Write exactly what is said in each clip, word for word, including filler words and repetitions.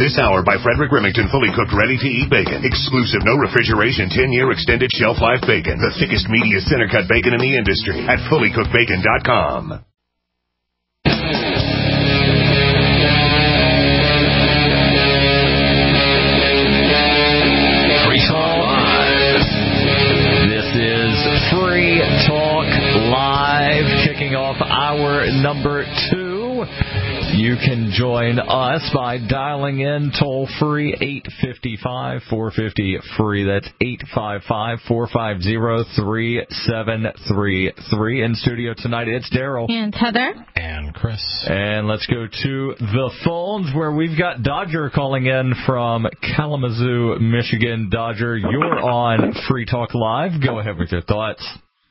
This hour by Frederick Remington, fully cooked, ready-to-eat bacon. Exclusive, no refrigeration, ten-year extended shelf life bacon. The thickest, meatiest, center-cut bacon in the industry at fully cooked bacon dot com. Free Talk Live. This is Free Talk Live, kicking off hour number two. You can join us by dialing in toll-free eight five five, four five zero, free. That's eight five five, four five zero, three seven three three. In studio tonight, it's Daryl. And Heather. And Chris. And let's go to the phones where we've got Dodger calling in from Kalamazoo, Michigan. Dodger, you're on Free Talk Live. Go ahead with your thoughts.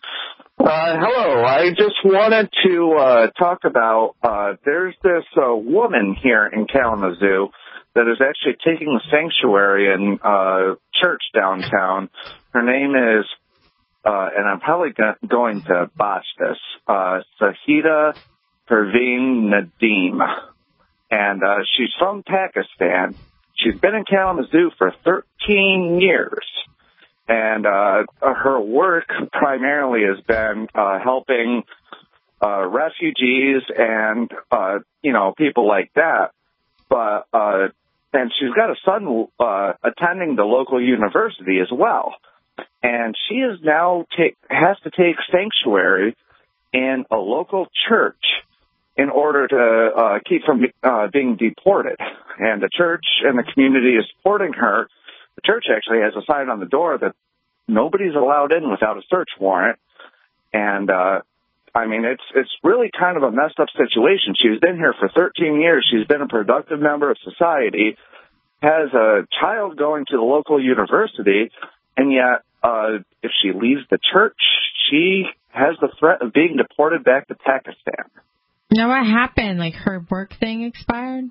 Uh, hello. I just wanted to uh, talk about, uh, there's this uh, woman here in Kalamazoo that is actually taking the sanctuary in uh, church downtown. Her name is, uh, and I'm probably go- going to botch this, uh, Sahida Perveen Nadeem. And uh, she's from Pakistan. She's been in Kalamazoo for thirteen years. And uh, her work primarily has been uh, helping uh, refugees and, uh, you know, people like that. But uh, and she's got a son uh, attending the local university as well. And she is now take, has to take sanctuary in a local church in order to uh, keep from uh, being deported. And the church and the community is supporting her. The church actually has a sign on the door that nobody's allowed in without a search warrant. And, uh, I mean, it's it's really kind of a messed up situation. She's been here for thirteen years. She's been a productive member of society, has a child going to the local university, and yet uh, if she leaves the church, she has the threat of being deported back to Pakistan. Now, what happened? Like, her work thing expired?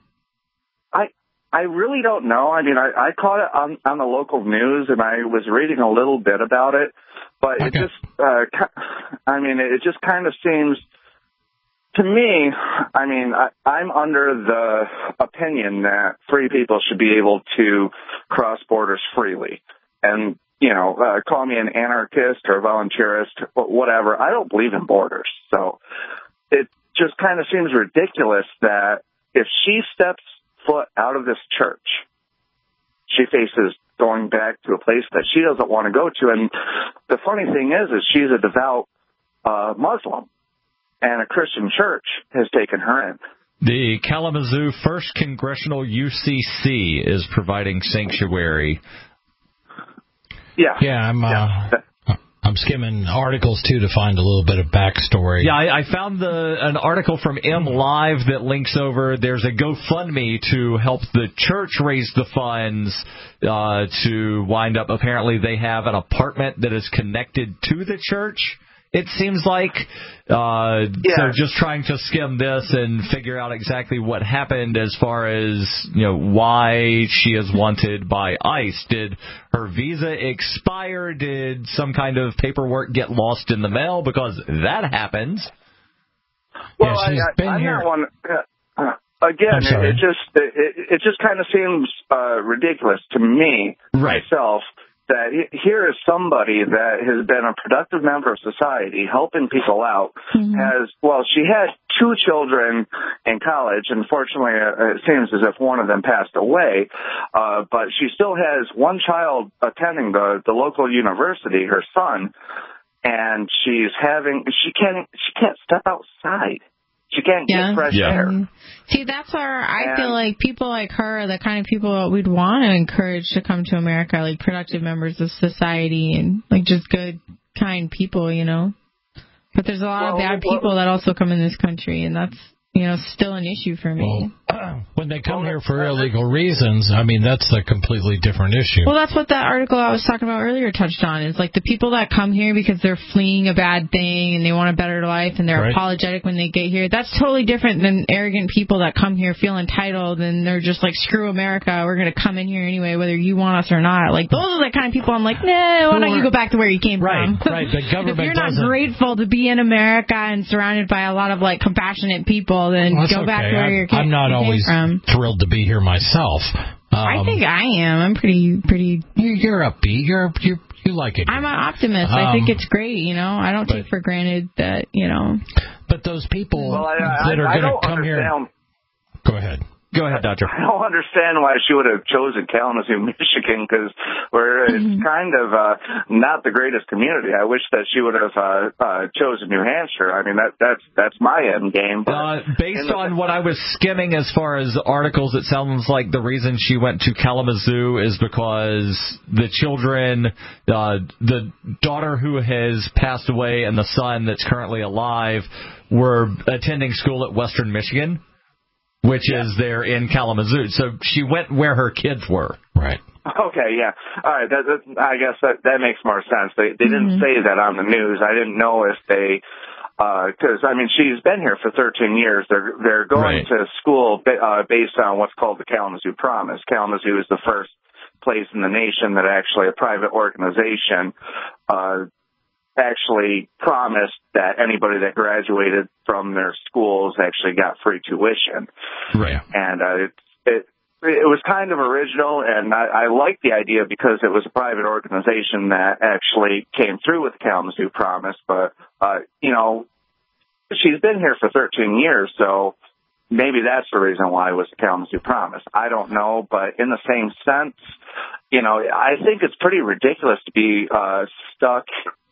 I I really don't know. I mean, I, I caught it on, on the local news, and I was reading a little bit about it. But okay. it just, uh, I mean, it just kind of seems, to me, I mean, I, I'm under the opinion that free people should be able to cross borders freely. And, you know, uh, call me an anarchist or volunteerist, whatever. I don't believe in borders. So it just kind of seems ridiculous that if she steps foot out of this church, she faces going back to a place that she doesn't want to go to. And the funny thing is, is she's a devout uh, Muslim, and a Christian church has taken her in. The Kalamazoo First Congressional U C C is providing sanctuary. Yeah, yeah, I'm. Uh, yeah. I'm skimming articles, too, to find a little bit of backstory. Yeah, I, I found the an article from M Live that links over. There's a GoFundMe to help the church raise the funds uh, to wind up. Apparently, they have an apartment that is connected to the church, it seems like. Uh, yeah. So just trying to skim this and figure out exactly what happened as far as, you know, why she is wanted by ICE. Did her visa expire? Did some kind of paperwork get lost in the mail? Because that happens. Well, yeah, she's I, been I'm here. not one. Uh, again, it, it just it, it just kind of seems uh, ridiculous to me right. myself. That here is somebody that has been a productive member of society, helping people out, mm-hmm. has, well, she had two children in college. Unfortunately, it seems as if one of them passed away, uh, but she still has one child attending the, the local university, her son, and she's having, she can't, she can't step outside. She can't yeah. get fresh yeah. air. See, that's where I and, feel like people like her are the kind of people that we'd want to encourage to come to America, like productive members of society and like just good, kind people, you know. But there's a lot well, of bad well, people that also come in this country, and that's, you know, still an issue for me. Well, when they come here for illegal reasons, I mean, that's a completely different issue. Well, that's what that article I was talking about earlier touched on, is like the people that come here because they're fleeing a bad thing and they want a better life and they're right. apologetic when they get here. That's totally different than arrogant people that come here, feel entitled, and they're just like, screw America, we're going to come in here anyway, whether you want us or not. Like, those are the kind of people I'm like, nah, why don't you go back to where you came right, from? Right, right. The government If you're not doesn't... grateful to be in America and surrounded by a lot of like compassionate people, well, then well, go okay. back to where I'm, you're I'm not always from. thrilled to be here myself. Um, I think I am. I'm pretty, pretty. You're upbeat. You're, you're you like it. I'm an optimist. Um, I think it's great. You know, I don't but, take for granted that. You know. But those people well, I, I, that are going to come understand. here. Go ahead. Go ahead, Doctor. I don't understand why she would have chosen Kalamazoo, Michigan, because we're Mm-hmm. it's kind of uh, not the greatest community. I wish that she would have uh, uh, chosen New Hampshire. I mean, that that's that's my end game. But uh, based on what I was skimming as far as articles, it sounds like the reason she went to Kalamazoo is because the children, uh, the daughter who has passed away and the son that's currently alive, were attending school at Western Michigan, which yeah. is there in Kalamazoo. So she went where her kids were. Right. Okay, yeah. All right, that, that, I guess that, that makes more sense. They they didn't mm-hmm. say that on the news. I didn't know if they, because, uh, I mean, she's been here for thirteen years. They're, they're going right. to school uh, based on what's called the Kalamazoo Promise. Kalamazoo is the first place in the nation that actually a private organization uh actually promised that anybody that graduated from their schools actually got free tuition. Right. And uh, it, it it was kind of original, and I, I liked the idea because it was a private organization that actually came through with the Kalamazoo Promise. But, uh, you know, she's been here for thirteen years, so maybe that's the reason why it was the Kalamazoo Promise. I don't know, but in the same sense, you know, I think it's pretty ridiculous to be uh, stuck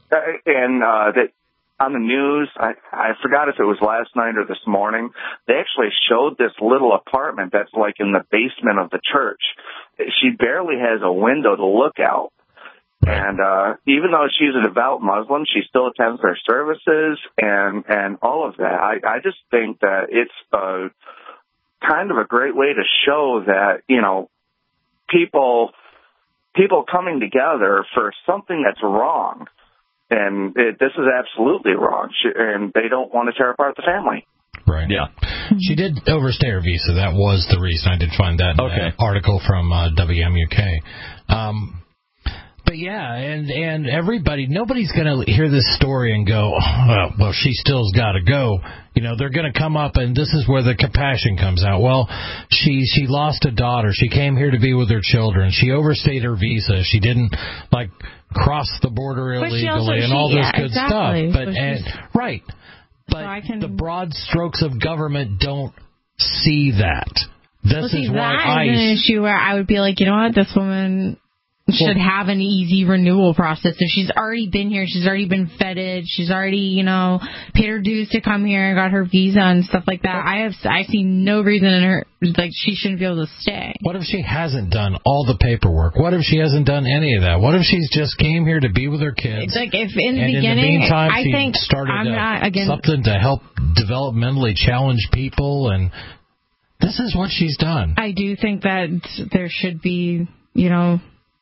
and uh, that on the news, I, I forgot if it was last night or this morning, they actually showed this little apartment that's like in the basement of the church. She barely has a window to look out. And uh, even though she's a devout Muslim, she still attends their services and, and all of that. I, I just think that it's a, kind of a great way to show that, you know, people people coming together for something that's wrong. And it, this is absolutely wrong, she, and they don't want to tear apart the family. Right. Yeah. She did overstay her visa. That was the reason. I did find that in okay. an article from uh, W M U K. Um, but yeah, and and everybody, nobody's going to hear this story and go, oh, well, she still's got to go. You know, they're going to come up, and this is where the compassion comes out. Well, she she lost a daughter. She came here to be with her children. She overstayed her visa. She didn't, like, cross the border illegally also, and all she, this yeah, good exactly. stuff. But so and, right. But so can... the broad strokes of government don't see that. This well, see, is why that ICE... is an issue where I would be like, you know what, this woman should well, have an easy renewal process. If she's already been here, she's already been feted, she's already, you know, paid her dues to come here and got her visa and stuff like that. I have, I see no reason in her, like, she shouldn't be able to stay. What if she hasn't done all the paperwork? What if she hasn't done any of that? What if she's just came here to be with her kids? It's like if in the and beginning, in the meantime, I she think started I'm uh, not, again, something to help developmentally challenge people, and this is what she's done. I do think that there should be, you know,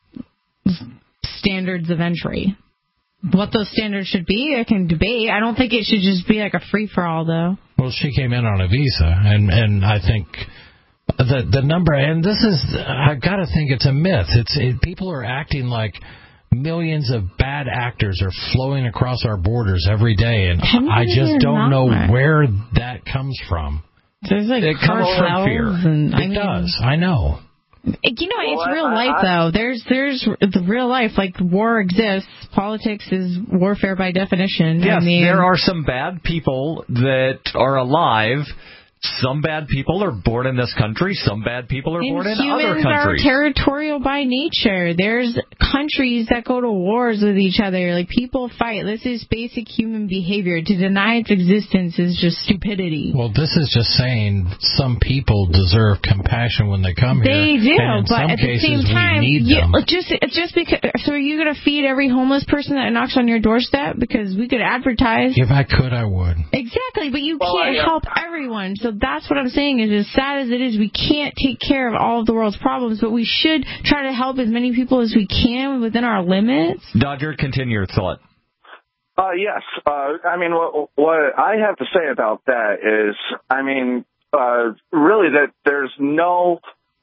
standards of entry. What those standards should be, I can debate. I don't think it should just be like a free-for-all, though. Well, she came in on a visa, and, and I think the the number, and this is, I've got to think it's a myth. It's it, people are acting like millions of bad actors are flowing across our borders every day, and I just don't know that. where that comes from. There's like it comes from fear. And, it I mean, does. I know. You know, well, it's real I, life, I, though. There's there's the real life. Like, war exists. Politics is warfare by definition. Yes, I mean, there are some bad people that are alive. Some bad people are born in this country. Some bad people are born in other countries. Humans are territorial by nature. There's countries that go to wars with each other. Like, people fight. This is basic human behavior. To deny its existence is just stupidity. Well, this is just saying some people deserve compassion when they come they here. They do, and in but some at the cases, same time, we need you, them. just just because. So are you going to feed every homeless person that knocks on your doorstep? Because we could advertise. If I could, I would. Exactly, but you well, can't I, uh, help everyone. So that's what I'm saying is, as sad as it is, we can't take care of all of the world's problems, but we should try to help as many people as we can within our limits. Dodger, continue your thought. Uh, yes. Uh, I mean, what, what I have to say about that is, I mean, uh, really that there's no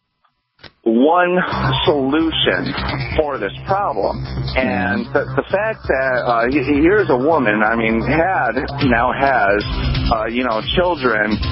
one solution for this problem. And the, the fact that uh, here's a woman, I mean, had, now has, uh, you know, children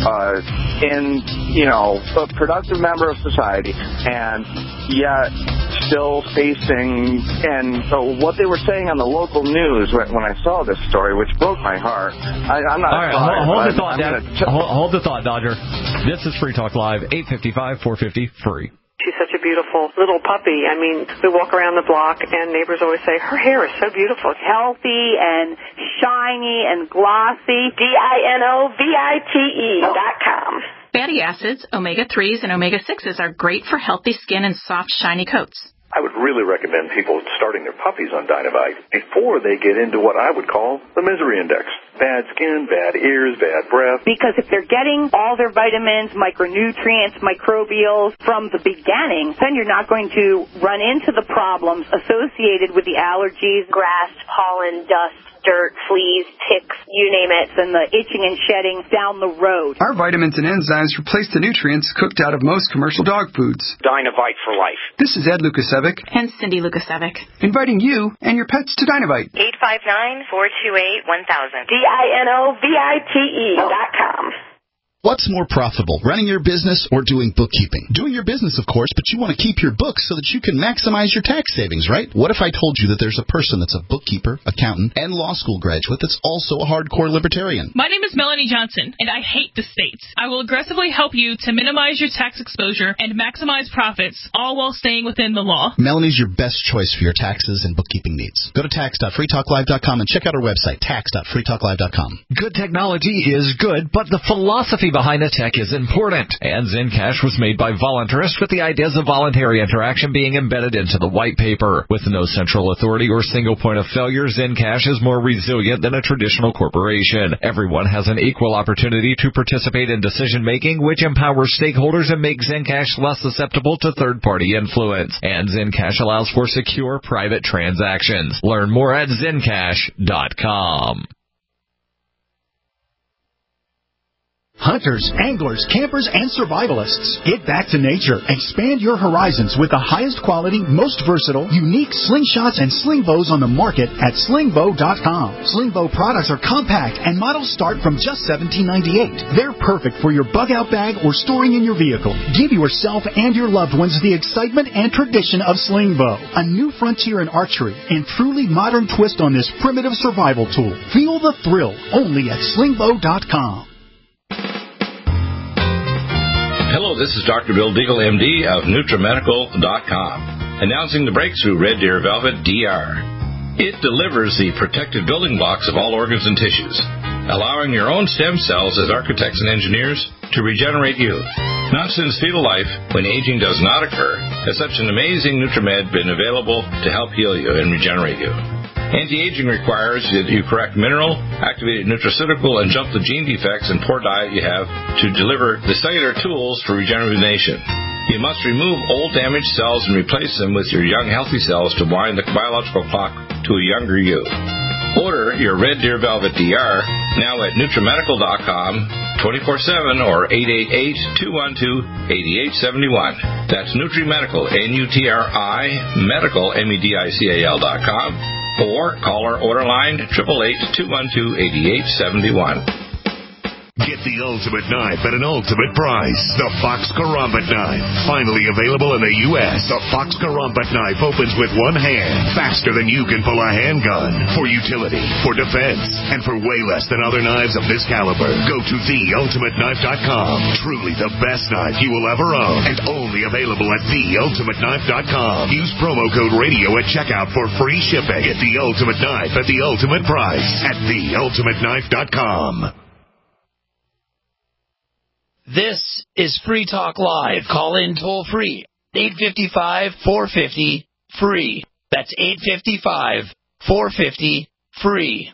uh, in, you know, a productive member of society, and yet still facing, and so what they were saying on the local news when, when I saw this story, which broke my heart. I, I'm not. All right, sorry, hold, hold the I'm, thought, I'm Dad. t- hold, hold the thought, Dodger. This is Free Talk Live, eight five five, four fifty, free. She's such a beautiful little puppy. I mean, we walk around the block, and neighbors always say, her hair is so beautiful. Healthy and shiny and glossy. D I N O V I T E dot com. Fatty acids, omega threes, and omega sixes are great for healthy skin and soft, shiny coats. I would really recommend people starting their puppies on Dynavite before they get into what I would call the misery index. Bad skin, bad ears, bad breath. Because if they're getting all their vitamins, micronutrients, microbials from the beginning, then you're not going to run into the problems associated with the allergies, grass, pollen, dust, dirt, fleas, ticks, you name it, and the itching and shedding down the road. Our vitamins and enzymes replace the nutrients cooked out of most commercial dog foods. Dynavite for life. This is Ed Lukasevic. And Cindy Lukasevic. Inviting you and your pets to Dynavite. eight five nine, four two eight, one thousand. D I N O V I T E dot com. What's more profitable, running your business or doing bookkeeping? Doing your business, of course, but you want to keep your books so that you can maximize your tax savings, right? What if I told you that there's a person that's a bookkeeper, accountant, and law school graduate that's also a hardcore libertarian? My name is Melanie Johnson, and I hate the states. I will aggressively help you to minimize your tax exposure and maximize profits, all while staying within the law. Melanie's your best choice for your taxes and bookkeeping needs. Go to tax dot free talk live dot com and check out our website, tax dot free talk live dot com. Good technology is good, but the philosophy behind the tech is important. And Zencash was made by voluntarists with the ideas of voluntary interaction being embedded into the white paper. With no central authority or single point of failure, Zencash is more resilient than a traditional corporation. Everyone has an equal opportunity to participate in decision-making, which empowers stakeholders and makes Zencash less susceptible to third-party influence. And Zencash allows for secure private transactions. Learn more at zencash dot com. Hunters, anglers, campers, and survivalists, get back to nature. Expand your horizons with the highest quality, most versatile, unique slingshots and sling bows on the market at sling bow dot com. Sling bow products are compact and models start from just seventeen ninety-eight. They're perfect for your bug out bag or storing in your vehicle. Give yourself and your loved ones the excitement and tradition of sling bow, a new frontier in archery and truly modern twist on this primitive survival tool. Feel the thrill only at sling bow dot com. Hello, this is Doctor Bill Deagle, M D of NutriMedical dot com, announcing the breakthrough Red Deer Velvet D R. It delivers the protective building blocks of all organs and tissues, allowing your own stem cells as architects and engineers to regenerate you. Not since fetal life, when aging does not occur, has such an amazing NutriMed been available to help heal you and regenerate you. Anti-aging requires that you correct mineral, activated nutraceutical, and jump the gene defects and poor diet you have to deliver the cellular tools for regeneration. You must remove old damaged cells and replace them with your young healthy cells to wind the biological clock to a younger you. Order your Red Deer Velvet D R now at NutriMedical dot com, twenty-four seven or eight eight eight, two one two, eight eight seven one. That's NutriMedical, N U T R I, medical, M E D I C A L dot com. Or call our order line, eight eight eight, two one two, eight eight seven one. Get the ultimate knife at an ultimate price. The Fox Karambit knife. Finally available in the U S The Fox Karambit knife opens with one hand, faster than you can pull a handgun. For utility, for defense, and for way less than other knives of this caliber. Go to the ultimate knife dot com. Truly the best knife you will ever own. And only available at the ultimate knife dot com. Use promo code radio at checkout for free shipping. Get the ultimate knife at the ultimate price at the ultimate knife dot com. This is Free Talk Live. Call in toll free. eight five five, four five zero, free. That's eight five five, four five zero, free.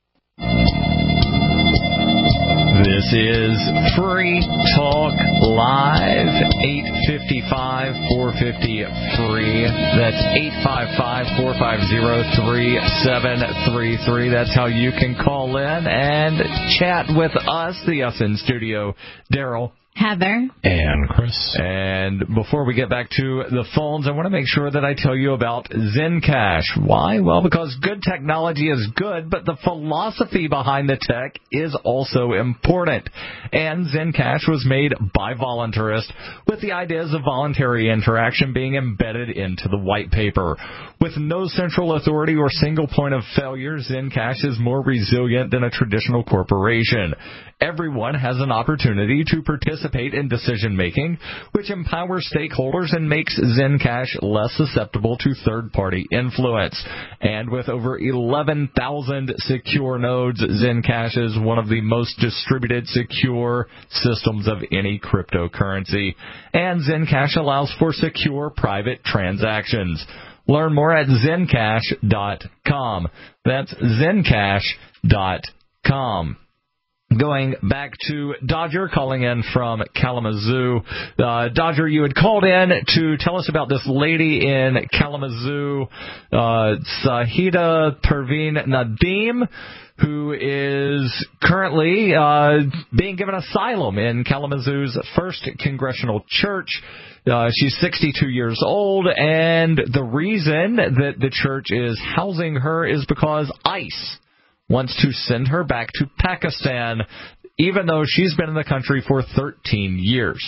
This is Free Talk Live, eight five five, four five zero, free. That's eight five five, four five zero, three seven three three. That's how you can call in and chat with us, the Us in Studio, Daryl, Heather. And Chris. And before we get back to the phones, I want to make sure that I tell you about Zencash. Why? Well, because good technology is good, but the philosophy behind the tech is also important. And Zencash was made by voluntarists with the ideas of voluntary interaction being embedded into the white paper. With no central authority or single point of failure, Zencash is more resilient than a traditional corporation. Everyone has an opportunity to participate in decision-making, which empowers stakeholders and makes Zencash less susceptible to third-party influence. And with over eleven thousand secure nodes, Zencash is one of the most distributed secure systems of any cryptocurrency. And Zencash allows for secure private transactions. Learn more at Zencash dot com. That's Zencash dot com. Going back to Dodger calling in from Kalamazoo. Uh, Dodger, you had called in to tell us about this lady in Kalamazoo, uh, Sahida Perveen Nadeem, who is currently uh, being given asylum in Kalamazoo's First Congressional Church. Uh, she's sixty-two years old, and the reason that the church is housing her is because ICE wants to send her back to Pakistan, even though she's been in the country for thirteen years.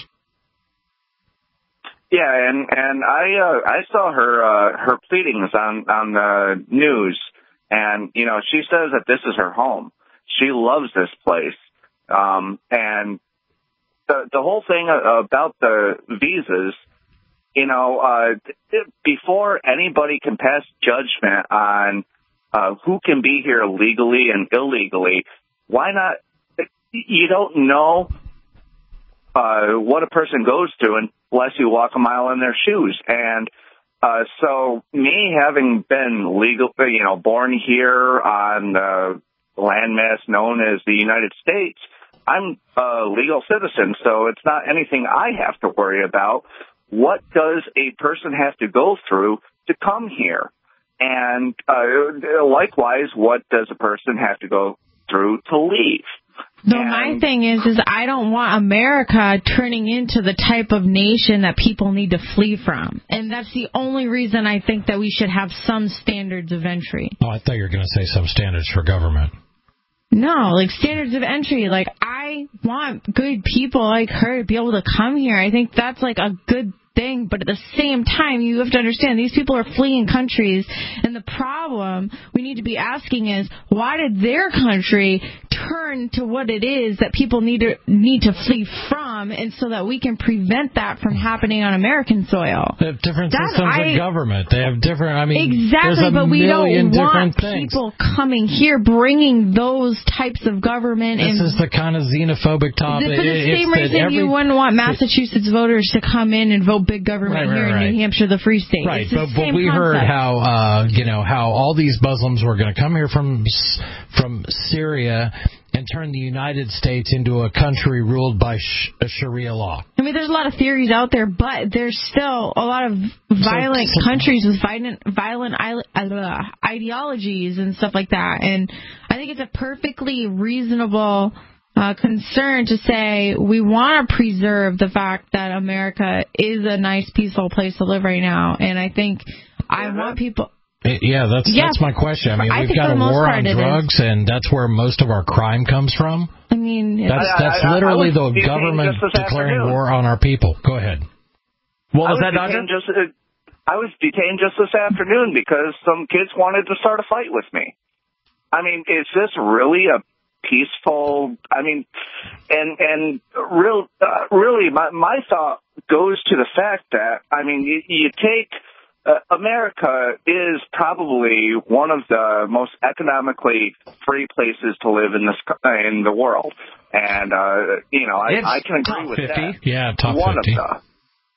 Yeah, and and I uh, I saw her uh, her pleadings on on the news, and you know she says that this is her home. She loves this place, um, and the the whole thing about the visas. You know, uh, before anybody can pass judgment on Uh, who can be here legally and illegally, why not? You don't know uh, what a person goes through unless you walk a mile in their shoes. And uh, so me having been legal, you know, born here on the landmass known as the United States, I'm a legal citizen, so it's not anything I have to worry about. What does a person have to go through to come here? And uh, likewise, what does a person have to go through to leave? No, my thing is, is I don't want America turning into the type of nation that people need to flee from. And that's the only reason I think that we should have some standards of entry. Oh, I thought you were going to say some standards for government. No, like standards of entry. Like, I want good people like her to be able to come here. I think that's like a good thing, but at the same time, you have to understand these people are fleeing countries, and the problem we need to be asking is, why did their country turn to what it is that people need to need to flee from, and so that we can prevent that from happening on American soil? They have different that systems I, of government. They have different, I mean, exactly, there's a but we million don't want things. people coming here bringing those types of government. This and is the kind of xenophobic topic. For the it's same reason every, you wouldn't want Massachusetts voters to come in and vote big government right, right, here right. in New Hampshire, the Free State. Right, it's the but, but same we concept. heard how uh, you know how all these Muslims were going to come here from from Syria and turn the United States into a country ruled by sh- a Sharia law. I mean, there's a lot of theories out there, but there's still a lot of violent so, so, countries with violent, violent uh, ideologies and stuff like that. And I think it's a perfectly reasonable uh, concern to say we want to preserve the fact that America is a nice, peaceful place to live right now. And I think I want people... Yeah, that's yeah, that's my question. I mean, I we've got a war on drugs, and that's where most of our crime comes from. I mean, that's that's I, I, literally I the government declaring afternoon. war on our people. Go ahead. What was, was that, Doctor? Just, uh, I was detained just this afternoon because some kids wanted to start a fight with me. I mean, is this really a peaceful? I mean, and and real uh, really, my my thought goes to the fact that I mean, you, you take. Uh, America is probably one of the most economically free places to live in this in the world, and uh, you know I, I can agree with fifty. that. Yeah, top one fifty. Of the,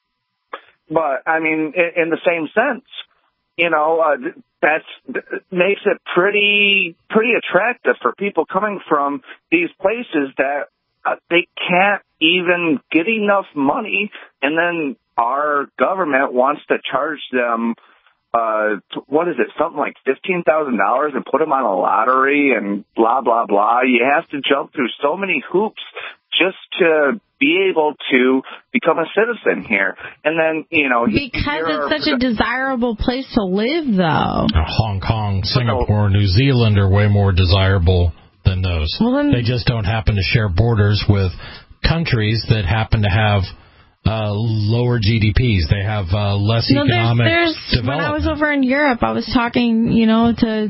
but I mean, in, in the same sense, you know, uh, that's that makes it pretty pretty attractive for people coming from these places that uh, they can't even get enough money, and then our government wants to charge them, uh, what is it, something like fifteen thousand dollars and put them on a lottery and blah, blah, blah. You have to jump through so many hoops just to be able to become a citizen here. And then, you know... Because it's such a desirable place to live, though. Hong Kong, Singapore, New Zealand are way more desirable than those. Well, then, they just don't happen to share borders with countries that happen to have uh, lower G D Ps. They have uh, less no, economic there's, there's, development. When I was over in Europe, I was talking, you know, to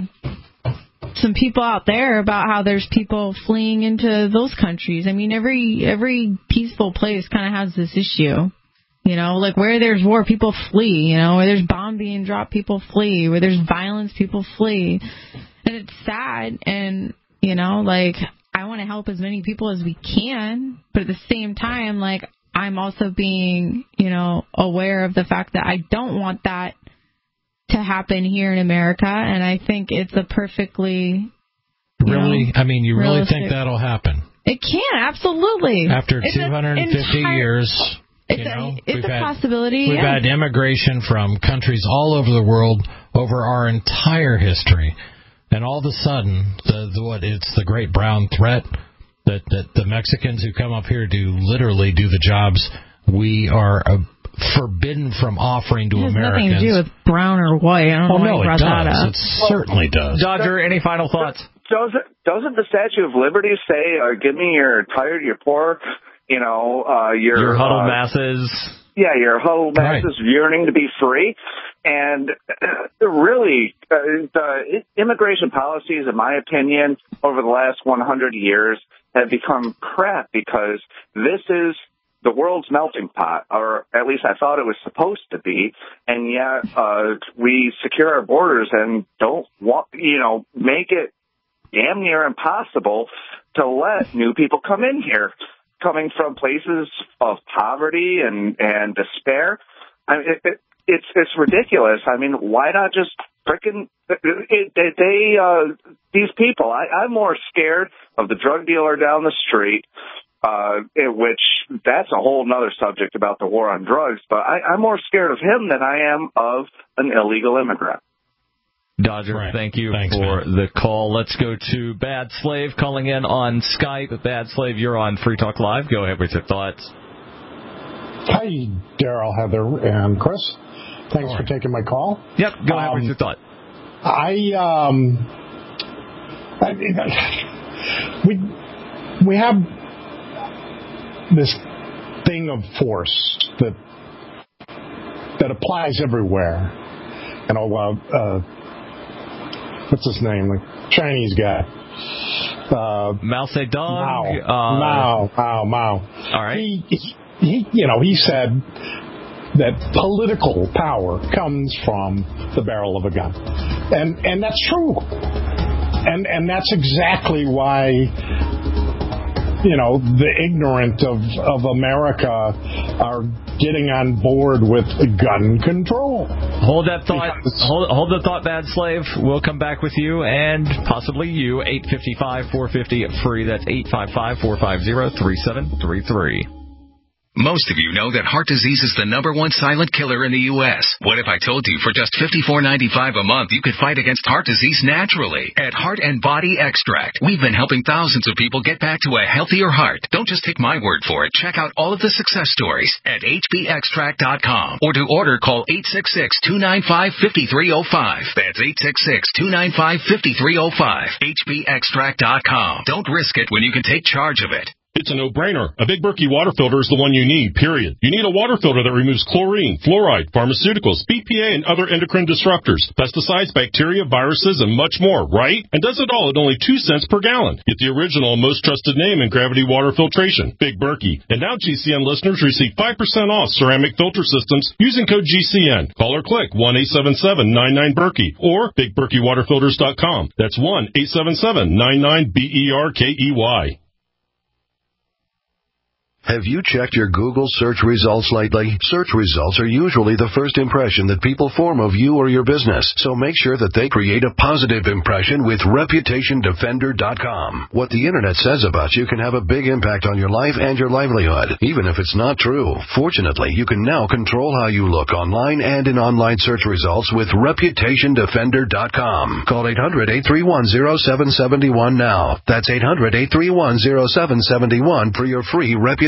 some people out there about how there's people fleeing into those countries. I mean, every every peaceful place kind of has this issue. You know, like where there's war, people flee. You know, where there's bomb being dropped, people flee. Where there's violence, people flee. And it's sad. And, you know, like, I want to help as many people as we can. But at the same time, like, I'm also being, you know, aware of the fact that I don't want that to happen here in America. And I think it's a perfectly... Really? Know, I mean, you really realistic. think that'll happen? It can, absolutely. After it's two hundred fifty entire, years... It's, you know, a, it's a had, possibility, We've yeah. had immigration from countries all over the world over our entire history. And all of a sudden, the, the what it's the great brown threat that, that the Mexicans who come up here do literally do the jobs we are uh, forbidden from offering to it has Americans. Nothing to do with brown or white. I don't well, know no, why it you brought does. that up. It certainly does. Dodger, any final thoughts? Doesn't, doesn't the Statue of Liberty say, uh, give me your tired, your poor, you know, uh, your... Your huddled uh, masses. Yeah, your huddled masses right. yearning to be free. And uh, really, uh, the immigration policies, in my opinion, over the last one hundred years have become crap because this is the world's melting pot, or at least I thought it was supposed to be, and yet uh, we secure our borders and don't want, you know, make it damn near impossible to let new people come in here, coming from places of poverty and, and despair. I mean, it, it, it's it's ridiculous. I mean, why not just frickin' it, it, they uh, these people? I, I'm more scared of the drug dealer down the street. Uh, in which that's a whole nother subject about the war on drugs, but I, I'm more scared of him than I am of an illegal immigrant. Dodger, right. thank you Thanks, for man. the call. Let's go to Bad Slave calling in on Skype. Bad Slave, you're on Free Talk Live. Go ahead with your thoughts. Hi, Daryl, Heather, and Chris. Thanks for taking my call. Yep, go ahead um, with your thought. I, um, I, we, we have this thing of force that that applies everywhere. You know, uh, uh, what's his name? The Chinese guy. Uh, Mao Zedong. Mao. Uh, Mao. Mao. Mao. All right. He, he, you know, he said that political power comes from the barrel of a gun, and and that's true. And and that's exactly why, you know, the ignorant of, of America are getting on board with gun control. Hold that thought. Hold, hold the thought, Bad Slave. We'll come back with you and possibly you. eight five five, four five zero, free. That's eight five five, four five zero, three seven three three. Most of you know that heart disease is the number one silent killer in the U S What if I told you for just fifty-four ninety-five a month you could fight against heart disease naturally? At Heart and Body Extract, we've been helping thousands of people get back to a healthier heart. Don't just take my word for it. Check out all of the success stories at H B extract dot com. Or to order, call eight six six, two nine five, five three zero five. That's eight six six, two nine five, five three zero five. H B extract dot com. Don't risk it when you can take charge of it. It's a no-brainer. A Big Berkey water filter is the one you need, period. You need a water filter that removes chlorine, fluoride, pharmaceuticals, B P A, and other endocrine disruptors, pesticides, bacteria, viruses, and much more, right? And does it all at only two cents per gallon. Get the original and most trusted name in gravity water filtration, Big Berkey. And now G C N listeners receive five percent off ceramic filter systems using code G C N. Call or click one eight seven seven, nine nine, Berkey or big berkey water filters dot com. That's one eight seven seven, nine nine, B E R K E Y. Have you checked your Google search results lately? Search results are usually the first impression that people form of you or your business, so make sure that they create a positive impression with reputation defender dot com. What the internet says about you can have a big impact on your life and your livelihood, even if it's not true. Fortunately, you can now control how you look online and in online search results with reputation defender dot com. Call eight hundred, eight three one, zero seven seven one now. That's eight hundred, eight three one, zero seven seven one for your free reputation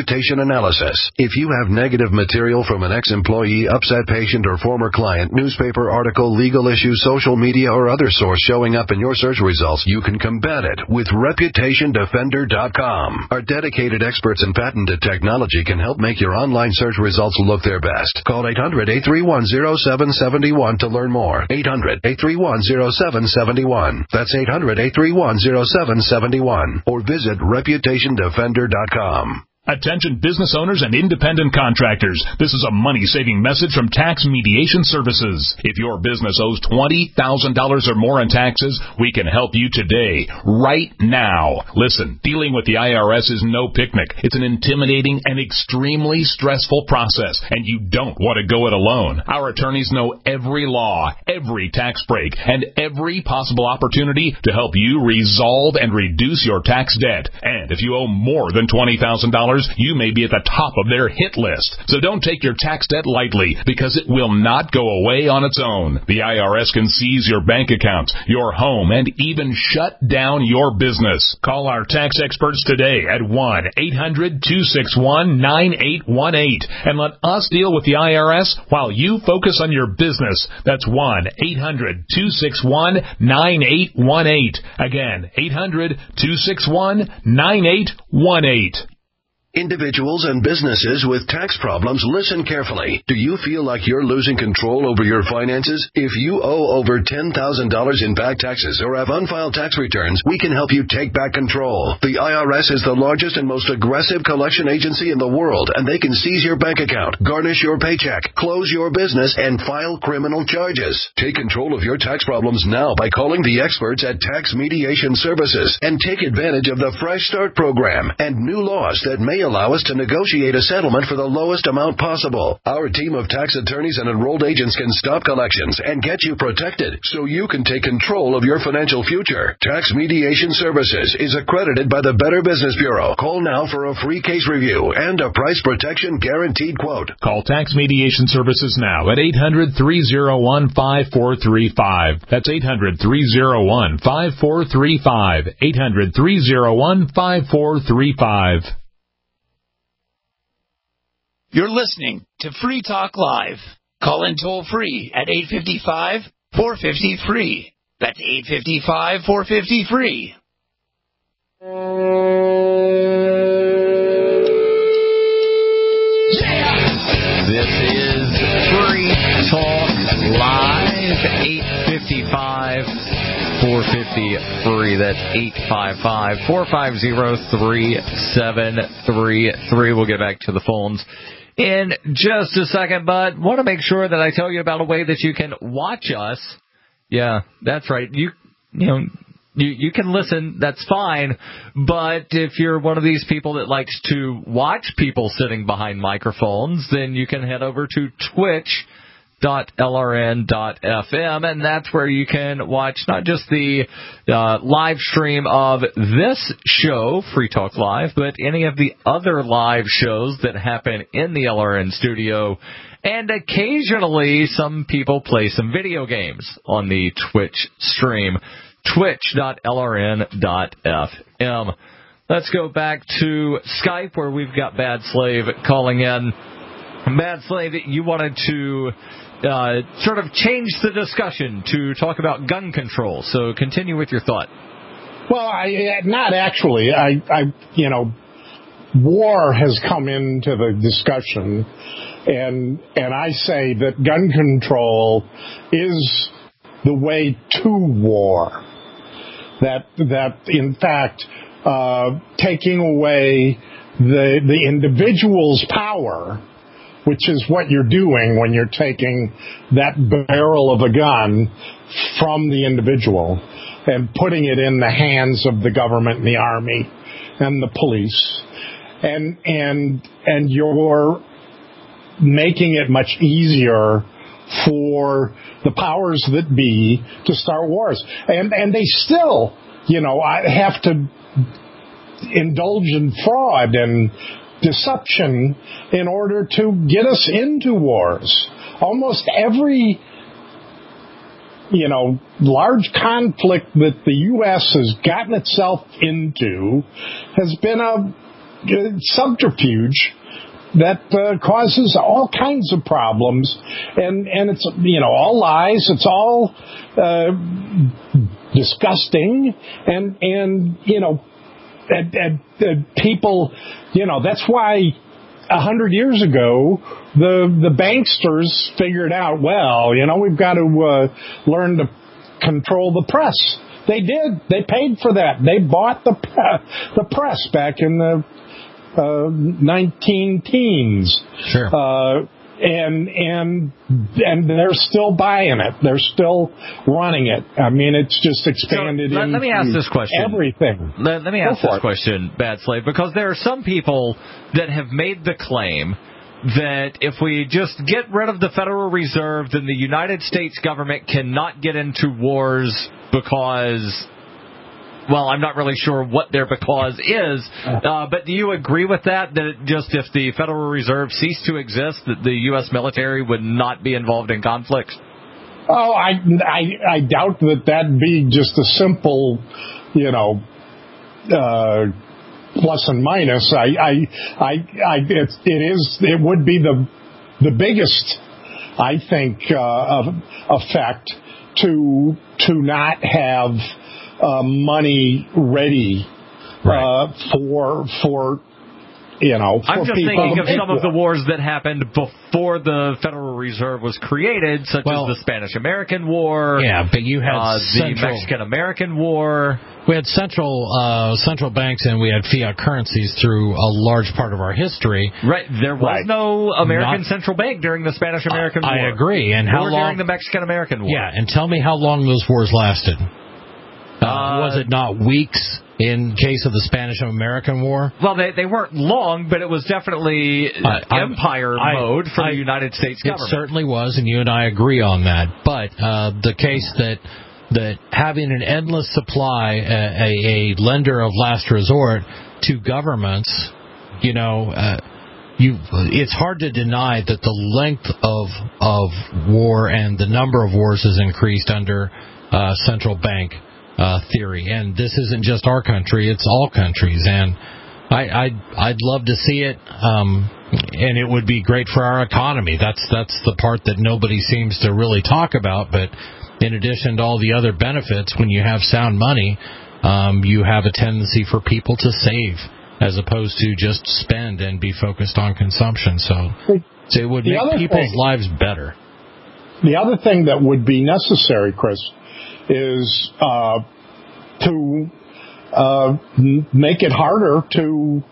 reputation analysis. If you have negative material from an ex-employee, upset patient, or former client, newspaper article, legal issue, social media, or other source showing up in your search results, you can combat it with reputation defender dot com. Our dedicated experts in patented technology can help make your online search results look their best. Call eight hundred, eight three one, zero seven seven one to learn more. eight hundred, eight three one, zero seven seven one. That's eight hundred, eight three one, zero seven seven one. Or visit reputation defender dot com. Attention business owners and independent contractors. This is a money-saving message from Tax Mediation Services. If your business owes twenty thousand dollars or more in taxes, we can help you today, right now. Listen, dealing with the I R S is no picnic. It's an intimidating and extremely stressful process, and you don't want to go it alone. Our attorneys know every law, every tax break, and every possible opportunity to help you resolve and reduce your tax debt. And if you owe more than twenty thousand dollars, you may be at the top of their hit list. So don't take your tax debt lightly, because it will not go away on its own. The I R S can seize your bank account, your home, and even shut down your business. Call our tax experts today at one eight hundred, two six one, nine eight one eight and let us deal with the I R S while you focus on your business. That's one eight hundred, two six one, nine eight one eight. Again, eight hundred, two six one, nine eight one eight. Individuals and businesses with tax problems, listen carefully. Do you feel like you're losing control over your finances? If you owe over ten thousand dollars in back taxes or have unfiled tax returns, we can help you take back control. The I R S is the largest and most aggressive collection agency in the world, and they can seize your bank account, garnish your paycheck, close your business, and file criminal charges. Take control of your tax problems now by calling the experts at Tax Mediation Services and take advantage of the Fresh Start program and new laws that may allow us to negotiate a settlement for the lowest amount possible. Our team of tax attorneys and enrolled agents can stop collections and get you protected so you can take control of your financial future. Tax Mediation Services is accredited by the Better Business Bureau. Call now for a free case review and a price protection guaranteed quote. Call Tax Mediation Services now at eight hundred, three oh one, five four three five. That's eight hundred, three oh one, five four three five. eight hundred, three oh one, five four three five. You're listening to Free Talk Live. Call in toll free at eight five five, four five zero, free. That's eight five five, four five zero, free. This is Free Talk Live, eight five five, four five zero, free. That's eight five five, four five zero, three seven three three. We'll get back to the phones in just a second, but want to make sure that I tell you about a way that you can watch us. Yeah, that's right. You, you know, you, you can listen. That's fine. But if you're one of these people that likes to watch people sitting behind microphones, then you can head over to Twitch dot L R N dot F M, and that's where you can watch not just the uh, live stream of this show, Free Talk Live, but any of the other live shows that happen in the L R N studio. And occasionally, some people play some video games on the Twitch stream, Twitch dot L R N dot F M. Let's go back to Skype, where we've got Bad Slave calling in. Bad Slave, you wanted to uh, sort of change the discussion to talk about gun control. So continue with your thought. Well, I, not actually. I, I, you know, war has come into the discussion, and and I say that gun control is the way to war. That that in fact, uh, taking away the the individual's power, which is what you're doing when you're taking that barrel of a gun from the individual and putting it in the hands of the government and the army and the police. And and and you're making it much easier for the powers that be to start wars. And and they still, you know, have to indulge in fraud and deception in order to get us into wars. Almost every, you know, large conflict that the U S has gotten itself into has been a subterfuge that uh, causes all kinds of problems, and and it's you know all lies. It's all uh, disgusting, and and you know, and, and, and people, you know, that's why a hundred years ago the the banksters figured out, well, you know, we've got to uh, learn to control the press. They did. They paid for that. They bought the the press back in the Uh, nineteen teens, sure, uh, and and and they're still buying it. They're still running it. I mean, it's just expanded. So, let, let me ask this question. Everything. Let, let me Go ask this it. question, Bad Slave, because there are some people that have made the claim that if we just get rid of the Federal Reserve, then the United States government cannot get into wars because, well, I'm not really sure what their because is, uh, but do you agree with that, that just if the Federal Reserve ceased to exist, that the U S military would not be involved in conflicts? Oh, I, I, I doubt that that'd be just a simple, you know, uh, plus and minus. I, I, I, I it, it is, it would be the, the biggest, I think, uh, effect to, to not have Uh, money ready right. uh, for for you know. For I'm just people thinking of to some of the wars that happened before the Federal Reserve was created, such well, as the Spanish-American War. Yeah, but you had uh, the central, Mexican-American War. We had central uh, central banks and we had fiat currencies through a large part of our history. Right, there was right. no American Not, central bank during the Spanish-American I, War. I agree. And how or long during the Mexican-American War? Yeah, and tell me how long those wars lasted. Uh, Uh, was it not weeks in case of the Spanish-American War? Well, they they weren't long, but it was definitely uh, empire I, mode for I, the United States government. It certainly was, and you and I agree on that. But uh, the case that that having an endless supply, a, a, a lender of last resort to governments, you know, uh, you it's hard to deny that the length of of war and the number of wars has increased under uh, central bank Uh, theory, and this isn't just our country; it's all countries. And I, I'd, I'd love to see it, um, and it would be great for our economy. That's that's the part that nobody seems to really talk about. But in addition to all the other benefits, when you have sound money, um, you have a tendency for people to save as opposed to just spend and be focused on consumption. So, so it would the make people's thing, lives better. The other thing that would be necessary, Chris, is uh, to uh, make it harder to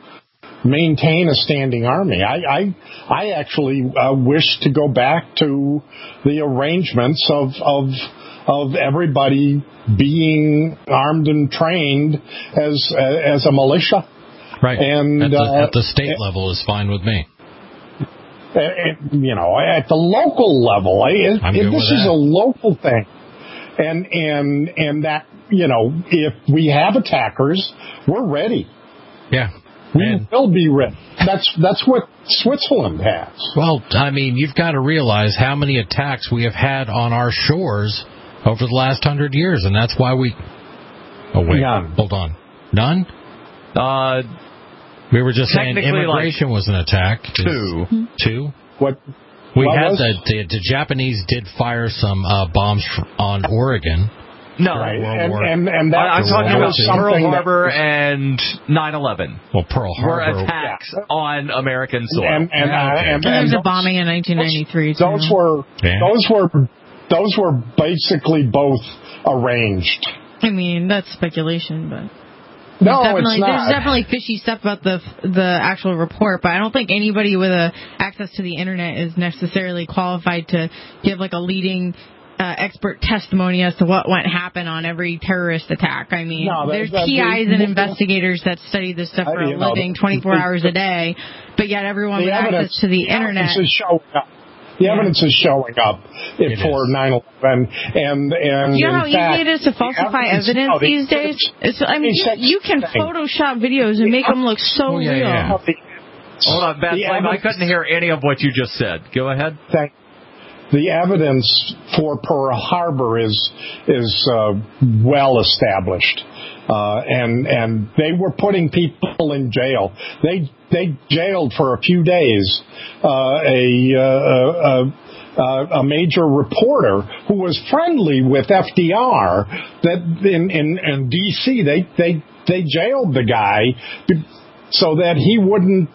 maintain a standing army. I I, I actually uh, wish to go back to the arrangements of of of everybody being armed and trained as as a militia. Right. And at the, uh, at the state uh, level is fine with me. Uh, you know, at the local level, it, I'm it, good this with is that. a local thing. And and and that, you know, if we have attackers, we're ready. Yeah, we and will be ready. That's that's what Switzerland has. Well, I mean, you've got to realize how many attacks we have had on our shores over the last hundred years, and that's why we. Oh wait, None. hold on, none. Uh, we were just saying immigration like was an attack. Two, Is, two. What? We what had was? the, the the Japanese did fire some uh, bombs on Oregon. No, right. World and, War. and and that I'm talking about Pearl Harbor that, and nine eleven. Well, Pearl Harbor were attacks yeah. on American soil. And and, yeah, okay. and, and, and there was and a bombing in nineteen ninety-three. Those, those were yeah. those were those were basically both arranged. I mean, that's speculation, but. No, There's it's not. There's definitely fishy stuff about the the actual report, but I don't think anybody with a access to the internet is necessarily qualified to give like a leading uh, expert testimony as to what went happen on every terrorist attack. I mean, no, there's that, that, P Is and the, investigators that study this stuff for I, a living, know, twenty-four the, hours a day, but yet everyone with evidence, access to the, the internet. Is showing up. The yeah. evidence is showing up it for nine eleven, and and you know how in fact, easy it is to falsify the evidence, evidence no, the, these days. It's, I mean, you, you can Photoshop videos and make them look so oh, yeah, real. Yeah. Hold on, Bad Flame, I couldn't hear any of what you just said. Go ahead. Thank the evidence for Pearl Harbor is is uh, well established, uh, and and they were putting people in jail. They they jailed for a few days uh, a, uh, a a major reporter who was friendly with F D R. That in in, in D C they they they jailed the guy so that he wouldn't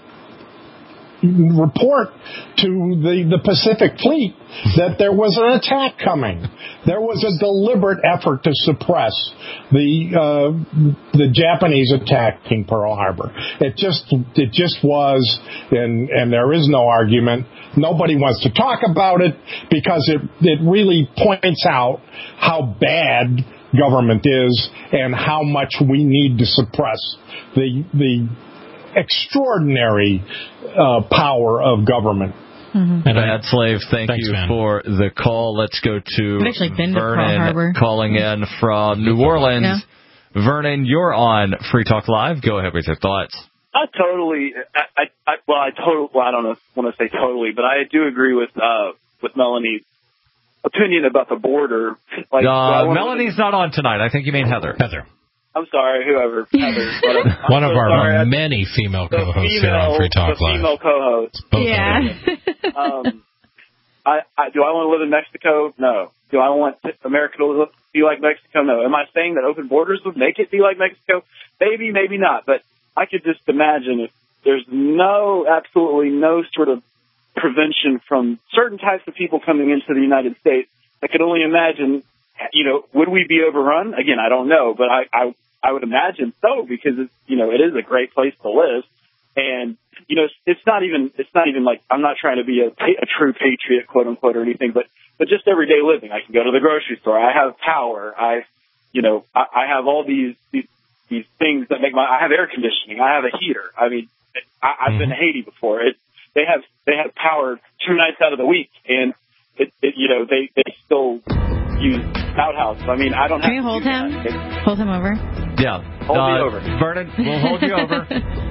report to the, the Pacific Fleet that there was an attack coming. There was a deliberate effort to suppress the uh, the Japanese attacking Pearl Harbor. It just it just was, and and there is no argument. Nobody wants to talk about it because it it really points out how bad government is and how much we need to suppress the the extraordinary uh, power of government. Mm-hmm. Bad Slave, thank Thanks, you man. for the call. Let's go to I've actually been to Pearl Harbor. Vernon calling in from New Orleans. Yeah. Vernon, you're on Free Talk Live. Go ahead with your thoughts. I totally, I, I, I well, I totally, well, I don't know, want to say totally, but I do agree with uh, with Melanie's opinion about the border. Like, uh, so Melanie's not on tonight. I think you mean Heather. Heather. I'm sorry, whoever. Heather. But I'm One so of our sorry. many female co-hosts female, here on Free Talk the Live. female co-host. Both yeah. um, I, I, do I want to live in Mexico? No. Do I want America to live, be like Mexico? No. Am I saying that open borders would make it be like Mexico? Maybe, maybe not. But I could just imagine if there's no, absolutely no sort of prevention from certain types of people coming into the United States. I could only imagine, you know, would we be overrun? Again, I don't know, but I, I, I would imagine so because it's, you know, it is a great place to live. And, you know, it's not even, it's not even like, I'm not trying to be a, a true patriot, quote unquote, or anything, but, but just everyday living. I can go to the grocery store. I have power. I, you know, I, I have all these, these, these things that make my, I have air conditioning. I have a heater. I mean, I, I've been to Haiti before. It, they have, they have power two nights out of the week. And it, it you know, they, they still use outhouses. I mean, I don't Can have you hold to him? It, hold him over? Yeah. Hold uh, me over. Vernon, we'll hold you over.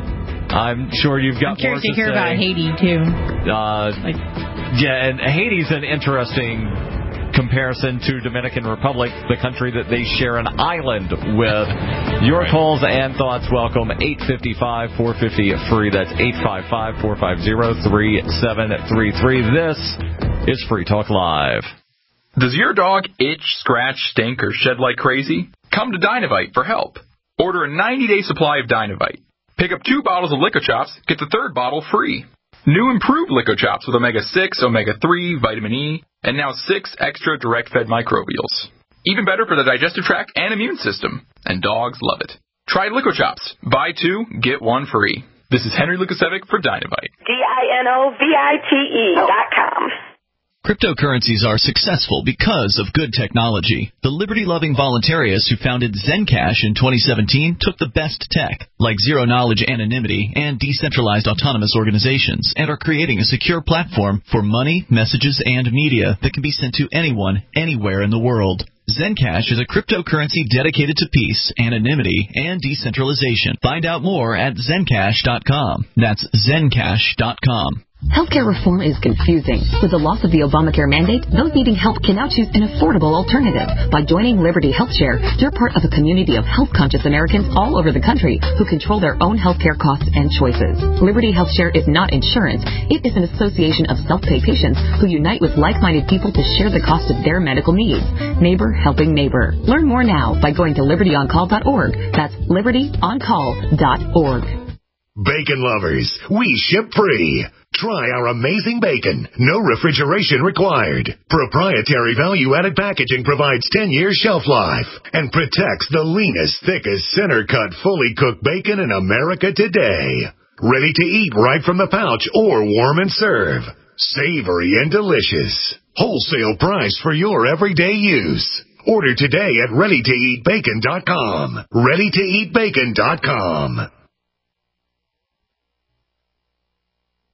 I'm sure you've got I'm curious more to hear say. about Haiti, too. Uh, like, yeah, and Haiti's an interesting comparison to Dominican Republic, the country that they share an island with. Your right. calls and thoughts welcome. eight five five, four five zero, free. That's eight five five, four five zero, three seven three three. This is Free Talk Live. Does your dog itch, scratch, stink, or shed like crazy? Come to Dynavite for help. Order a ninety-day supply of Dynavite. Pick up two bottles of Lico Chops, get the third bottle free. New improved Lico Chops with omega six, omega three, vitamin E, and now six extra direct-fed microbials. Even better for the digestive tract and immune system. And dogs love it. Try Lico Chops. Buy two, get one free. This is Henry Lukasevic for Dynavite. D I N O V I T E dot com. Cryptocurrencies are successful because of good technology. The liberty-loving voluntarists who founded Zencash in twenty seventeen took the best tech, like zero-knowledge anonymity and decentralized autonomous organizations, and are creating a secure platform for money, messages, and media that can be sent to anyone, anywhere in the world. Zencash is a cryptocurrency dedicated to peace, anonymity, and decentralization. Find out more at Zencash dot com. That's Zencash dot com. Healthcare reform is confusing. With the loss of the Obamacare mandate, those needing help can now choose an affordable alternative. By joining Liberty HealthShare, you're part of a community of health-conscious Americans all over the country who control their own healthcare costs and choices. Liberty HealthShare is not insurance. It is an association of self-pay patients who unite with like-minded people to share the cost of their medical needs. Neighbor helping neighbor. Learn more now by going to liberty on call dot org. That's liberty on call dot org. Bacon lovers, we ship free. Try our amazing bacon. No refrigeration required. Proprietary value-added packaging provides ten years shelf life and protects the leanest, thickest, center-cut, fully cooked bacon in America today. Ready to eat right from the pouch or warm and serve. Savory and delicious. Wholesale price for your everyday use. Order today at ready to eat bacon dot com. ready to eat bacon dot com.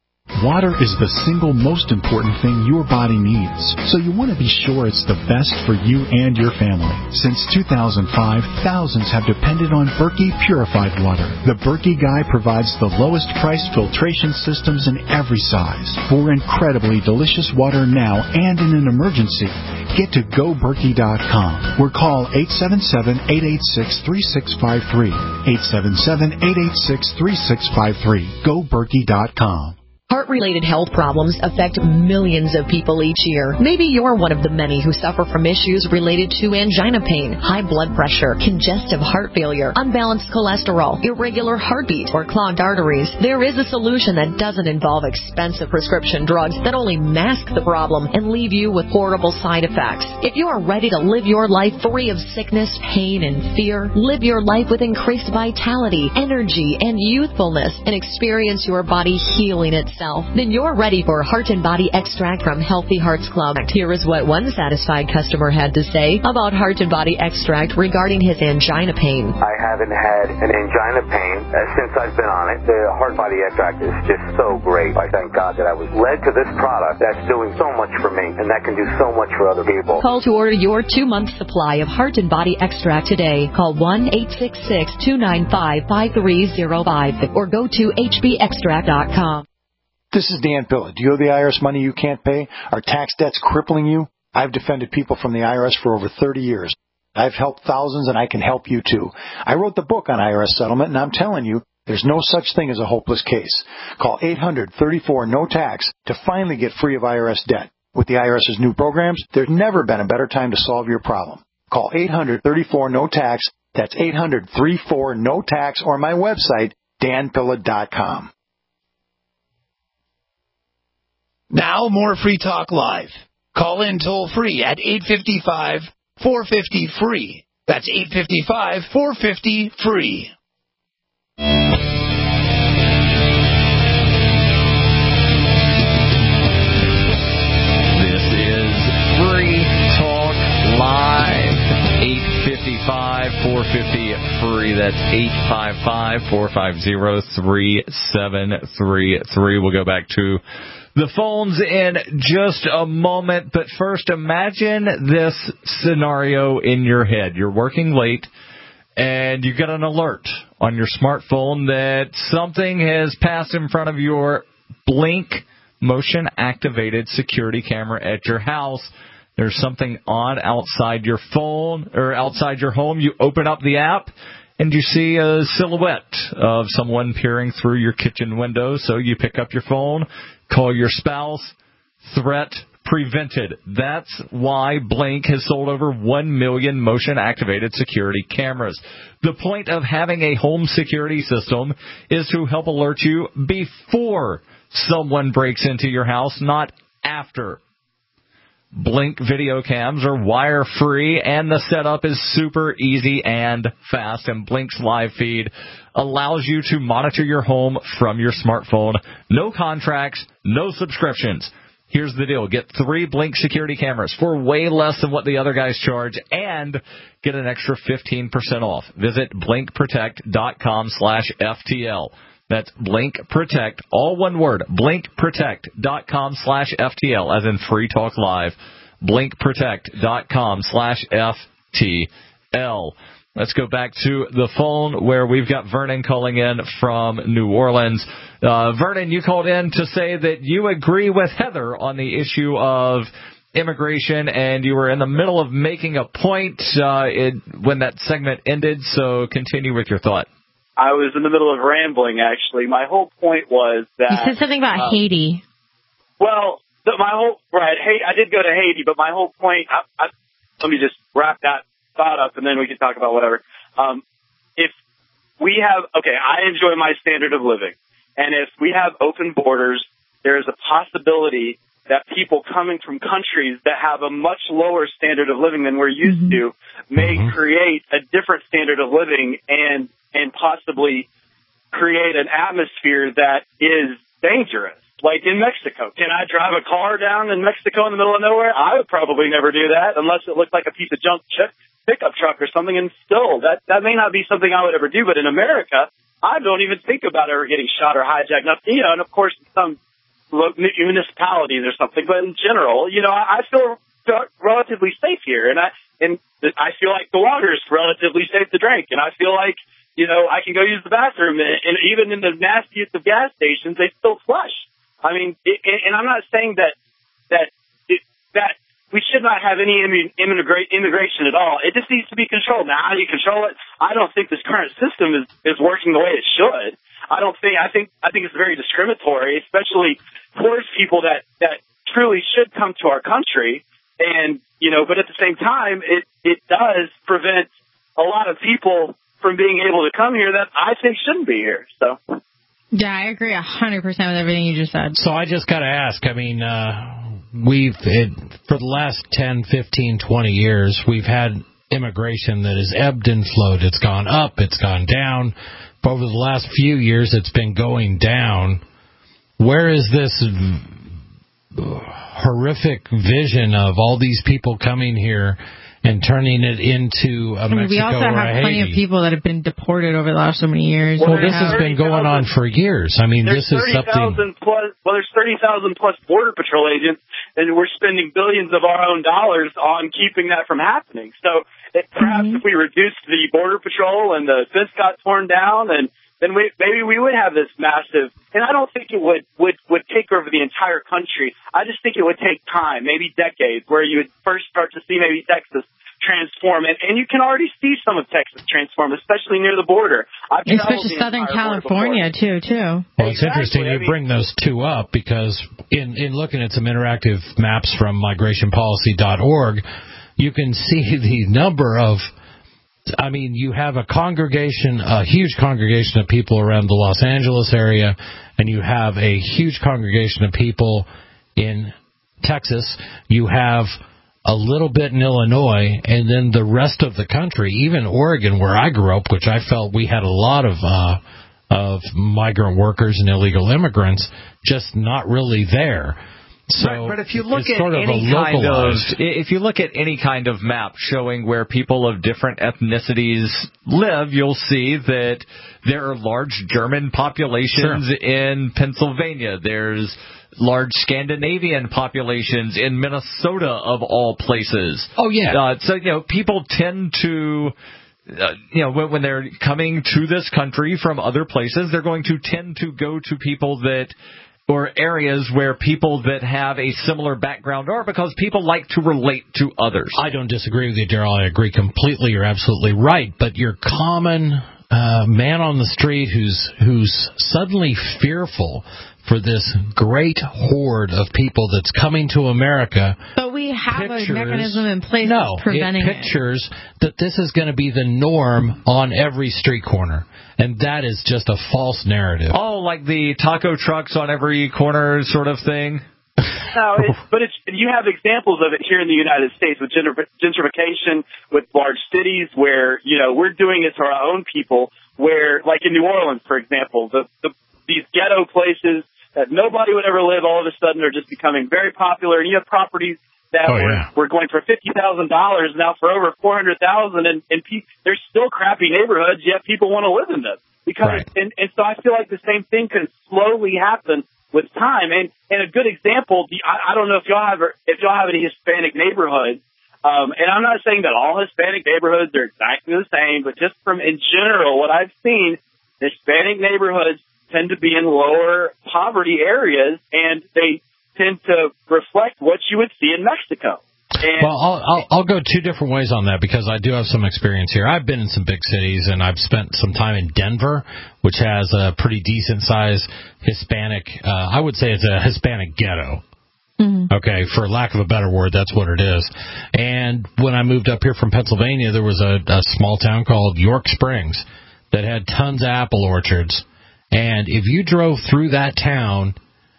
Water is the single most important thing your body needs, so you want to be sure it's the best for you and your family. Since two thousand five, thousands have depended on Berkey purified water. The Berkey Guy provides the lowest priced filtration systems in every size for incredibly delicious water now and in an emergency. Get to go berkey dot com or call eight seven seven, eight eight six, three six five three. eight seven seven, eight eight six, three six five three. go berkey dot com. Heart-related health problems affect millions of people each year. Maybe you're one of the many who suffer from issues related to angina pain, high blood pressure, congestive heart failure, unbalanced cholesterol, irregular heartbeat, or clogged arteries. There is a solution that doesn't involve expensive prescription drugs that only mask the problem and leave you with horrible side effects. If you are ready to live your life free of sickness, pain, and fear, live your life with increased vitality, energy, and youthfulness, and experience your body healing itself, then you're ready for Heart and Body Extract from Healthy Hearts Club. Here is what one satisfied customer had to say about Heart and Body Extract regarding his angina pain. I haven't had an angina pain uh, since I've been on it. The Heart Body Extract is just so great. I thank God that I was led to this product that's doing so much for me, and that can do so much for other people. Call to order your two-month supply of Heart and Body Extract today. Call one eight six six, two nine five, five three zero five or go to h b extract dot com. This is Dan Pilla. Do you owe the I R S money you can't pay? Are tax debts crippling you? I've defended people from the I R S for over thirty years. I've helped thousands, and I can help you too. I wrote the book on I R S settlement, and I'm telling you, there's no such thing as a hopeless case. Call eight hundred, thirty-four, no tax to finally get free of I R S debt. With the IRS's new programs, there's never been a better time to solve your problem. Call eight hundred, thirty-four, no tax. That's eight hundred, thirty-four, no tax, or my website, dan pilla dot com. Now more Free Talk Live. Call in toll free at eight five five, four five zero, free. That's eight five five, four five zero, free. This is Free Talk Live. eight five five, four five zero, free. That's eight five five, four five zero, three seven three three. We'll go back to the phones in just a moment, but first imagine this scenario in your head. You're working late, and you get an alert on your smartphone that something has passed in front of your Blink motion-activated security camera at your house. There's something on outside your phone or outside your home. You open up the app, and you see a silhouette of someone peering through your kitchen window, so you pick up your phone, call your spouse. Threat prevented. That's why Blink has sold over one million motion-activated security cameras. The point of having a home security system is to help alert you before someone breaks into your house, not after. Blink video cams are wire-free, and the setup is super easy and fast. And Blink's live feed allows you to monitor your home from your smartphone. No contracts, no subscriptions. Here's the deal. Get three Blink security cameras for way less than what the other guys charge, and get an extra fifteen percent off. Visit blink protect dot com slash F T L. That's Blink Protect, all one word, blink protect dot com slash F T L, as in Free Talk Live, blink protect dot com slash F T L. Let's go back to the phone where we've got Vernon calling in from New Orleans. Uh, Vernon, you called in to say that you agree with Heather on the issue of immigration, and you were in the middle of making a point uh, it, when that segment ended, so continue with your thought. I was in the middle of rambling, actually. My whole point was that... You said something about um, Haiti. Well, the, my whole... Right, hey, I did go to Haiti, but my whole point... I, I, let me just wrap that thought up, and then we can talk about whatever. Um, if we have... Okay, I enjoy my standard of living. And if we have open borders, there is a possibility that people coming from countries that have a much lower standard of living than we're used mm-hmm. to may mm-hmm. create a different standard of living and... and possibly create an atmosphere that is dangerous. Like in Mexico. Can I drive a car down in Mexico in the middle of nowhere? I would probably never do that unless it looked like a piece of junk ch- pickup truck or something. And still, that, that may not be something I would ever do. But in America, I don't even think about ever getting shot or hijacked. Now, you know, and of course, in some municipalities or something, but in general, you know, I, I feel relatively safe here, and I and I feel like the water is relatively safe to drink, and I feel like, you know, I can go use the bathroom, and, and even in the nastiest of gas stations, they still flush. I mean, it, and I'm not saying that that it, that we should not have any immigra- immigration at all. It just needs to be controlled. Now, how do you control it? I don't think this current system is, is working the way it should. I don't think. I think. I think it's very discriminatory, especially towards people that that truly should come to our country. And, you know, but at the same time, it, it does prevent a lot of people from being able to come here that I think shouldn't be here. So, yeah, I agree one hundred percent with everything you just said. So I just got to ask, I mean, uh, we've, it, for the last ten, fifteen, twenty years, we've had immigration that has ebbed and flowed. It's gone up, it's gone down. But over the last few years, it's been going down. Where is this horrific vision of all these people coming here and turning it into a I mean, Mexico we also or have a plenty Haiti? of people that have been deported over the last so many years. Well, this has been going on for years. I mean, there's this is something. Plus, well, there's thirty thousand plus Border Patrol agents, and we're spending billions of our own dollars on keeping that from happening. So it, perhaps mm-hmm. if we reduced the Border Patrol and the fence got torn down, and then we, maybe we would have this massive, and I don't think it would, would, would take over the entire country. I just think it would take time, maybe decades, where you would first start to see maybe Texas transform. And, and you can already see some of Texas transform, especially near the border. I've Especially Southern California, too, too. Well, it's exactly. interesting you I mean, bring those two up, because in, in looking at some interactive maps from migration policy dot org, you can see the number of, I mean, you have a congregation, a huge congregation of people around the Los Angeles area, and you have a huge congregation of people in Texas. You have a little bit in Illinois, and then the rest of the country, even Oregon, where I grew up, which I felt we had a lot of uh, of migrant workers and illegal immigrants, just not really there. So right, but if you look at sort of any kind of if you look at any kind of map showing where people of different ethnicities live, you'll see that there are large German populations sure. in Pennsylvania. There's large Scandinavian populations in Minnesota, of all places. Oh yeah. Uh, so you know, people tend to. Uh, you know, when, when they're coming to this country from other places, they're going to tend to go to people that. Or areas where people that have a similar background are, because people like to relate to others. I don't disagree with you, Daryl. I agree completely. You're absolutely right. But your common uh, man on the street who's who's suddenly fearful for this great horde of people that's coming to America. But we have pictures, a mechanism in place no, that's preventing it pictures it. that this is going to be the norm on every street corner. And that is just a false narrative. Oh, like the taco trucks on every corner sort of thing? No, it's, but it's, you have examples of it here in the United States with gentrification, with large cities where, you know, we're doing it to our own people, where, like in New Orleans, for example, the, the these ghetto places that nobody would ever live all of a sudden are just becoming very popular, and you have properties that oh, were, yeah. were going for fifty thousand dollars now for over four hundred thousand dollars, and, and pe- they're still crappy neighborhoods, yet people want to live in them. Because, right. and, and so I feel like the same thing can slowly happen with time. And, and a good example, I, I don't know if y'all have, if y'all have any Hispanic neighborhoods, um, and I'm not saying that all Hispanic neighborhoods are exactly the same, but just from in general, what I've seen, Hispanic neighborhoods tend to be in lower poverty areas, and they tend to reflect what you would see in Mexico. And well, I'll, I'll, I'll go two different ways on that, because I do have some experience here. I've been in some big cities, and I've spent some time in Denver, which has a pretty decent-sized Hispanic, uh, I would say it's a Hispanic ghetto. Mm-hmm. Okay, for lack of a better word, that's what it is. And when I moved up here from Pennsylvania, there was a, a small town called York Springs that had tons of apple orchards. And if you drove through that town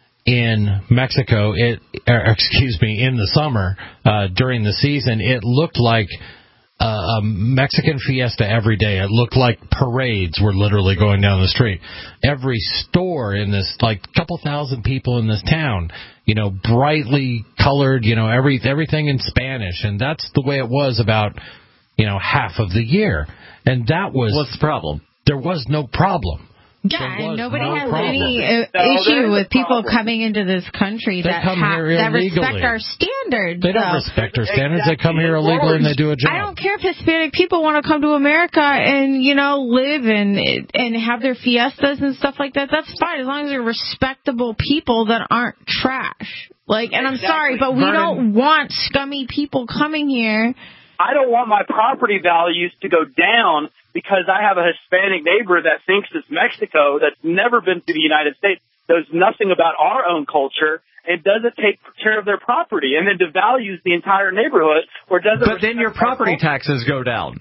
in Mexico, it or excuse me, in the summer uh, during the season, it looked like uh, a Mexican fiesta every day. It looked like parades were literally going down the street. Every store in this, like a couple thousand people in this town, you know, brightly colored, you know, every everything in Spanish, and that's the way it was about, you know, half of the year. And that was what's the problem? There was no problem. Yeah, and nobody no has problem. any uh, No, issue with people problem. coming into this country They that come ha- here that respect illegally. our standards. They don't though. respect our standards. They come here illegally and they do a job. I don't care if Hispanic people want to come to America and, you know, live and and have their fiestas and stuff like that. That's fine as long as they're respectable people that aren't trash. Like, and I'm sorry, but we Vernon, don't want scummy people coming here. I don't want my property values to go down because I have a Hispanic neighbor that thinks it's Mexico, that's never been to the United States, knows nothing about our own culture, and doesn't take care of their property, and then devalues the entire neighborhood, or doesn't. But then your property taxes go down.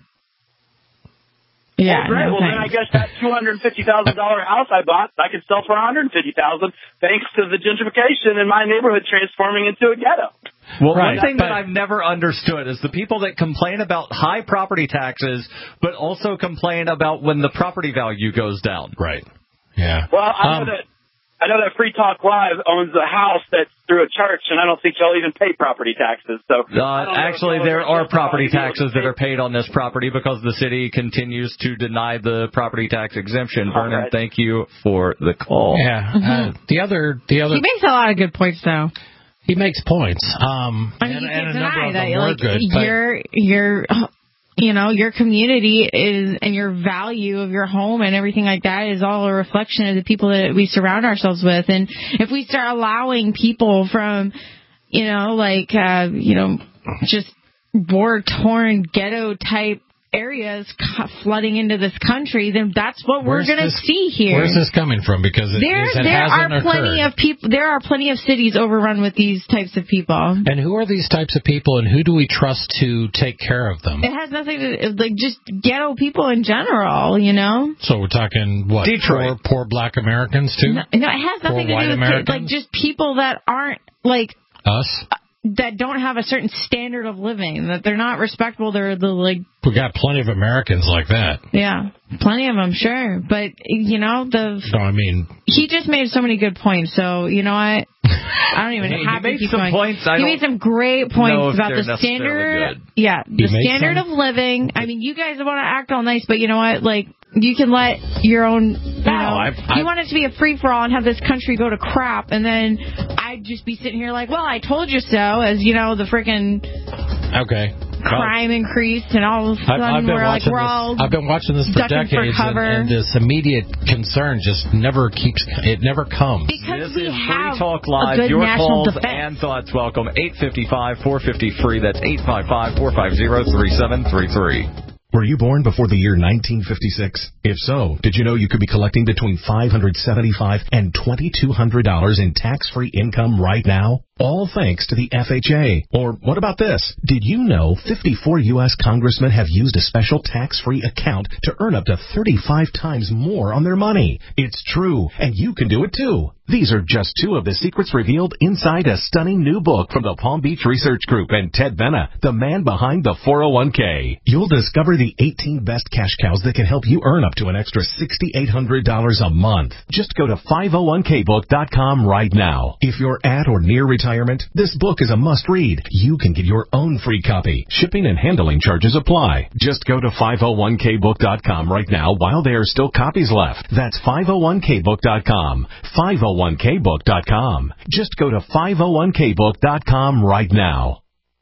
Yeah. Oh, great. No, well, then I guess that two hundred fifty thousand dollars house I bought, I can sell for one hundred fifty thousand dollars thanks to the gentrification in my neighborhood transforming into a ghetto. Well, Right, one thing but- that I've never understood is the people that complain about high property taxes, but also complain about when the property value goes down. Right. Yeah. Well, I Um, know that I know that Free Talk Live owns a house that's through a church, and I don't think y'all even pay property taxes. So Uh, actually, there are property taxes that are paid on this property because the city continues to deny the property tax exemption. Vernon, right. thank you for the call. Yeah. Uh, the other, the other. He makes a lot of good points, though. He makes points. Um, I mean, and, you and can't a number deny of that. them were Like, good. but- your your you know your community is and your value of your home and everything like that is all a reflection of the people that we surround ourselves with. And if we start allowing people from, you know, like uh, you know, just war torn ghetto type areas flooding into this country, then that's what Where's we're going to this- see here. Where's this coming from? Because it, There, it there hasn't are plenty occurred. of people. There are plenty of cities overrun with these types of people. And who are these types of people, and who do we trust to take care of them? It has nothing to like just ghetto people in general, you know. So we're talking what? Detroit. Poor, poor black Americans too. No, no, it has nothing Poor to white do with Americans? like just people that aren't like Us. that don't have a certain standard of living, that they're not respectable. They're the like We got plenty of Americans like that. yeah, plenty of them, sure. But you know the No, I mean, he just made so many good points. So you know what? I don't even He- he have to made keep some going. points, I he don't made some great know points if about they're the necessarily standard. good. Yeah, He the made standard some? of living. I mean, you guys want to act all nice, but you know what? Like, you can let your own. You know, I've- you I've- want it to be a free for all and have this country go to crap, and then I'd just be sitting here like, well, I told you so, as you know, the freaking okay. crime increased, and all of a I've, sudden I've been we're like watching we're this. all. I've been watching this for ducking for decades, and, cover. and this immediate concern just never keeps. It never comes. Because This we is have Free Talk a Live. good Your national calls defense. and thoughts welcome. eight five five, four five zero, free. That's eight five five, four five zero, three seven three three. Were you born before the year nineteen fifty-six? If so, did you know you could be collecting between five hundred seventy-five dollars and twenty-two hundred dollars in tax-free income right now? All thanks to the F H A. Or what about this? Did you know fifty-four U S congressmen have used a special tax-free account to earn up to thirty-five times more on their money? It's true, and you can do it too. These are just two of the secrets revealed inside a stunning new book from the Palm Beach Research Group and Ted Benna, the man behind the four oh one k. You'll discover the eighteen best cash cows that can help you earn up to an extra six thousand eight hundred dollars a month. Just go to five oh one k book dot com right now. If you're at or near retirement, this book is a must-read. You can get your own free copy. Shipping and handling charges apply. Just go to five oh one k book dot com right now while there are still copies left. That's five oh one k book dot com. five oh one k book dot com. Just go to five oh one k book dot com right now.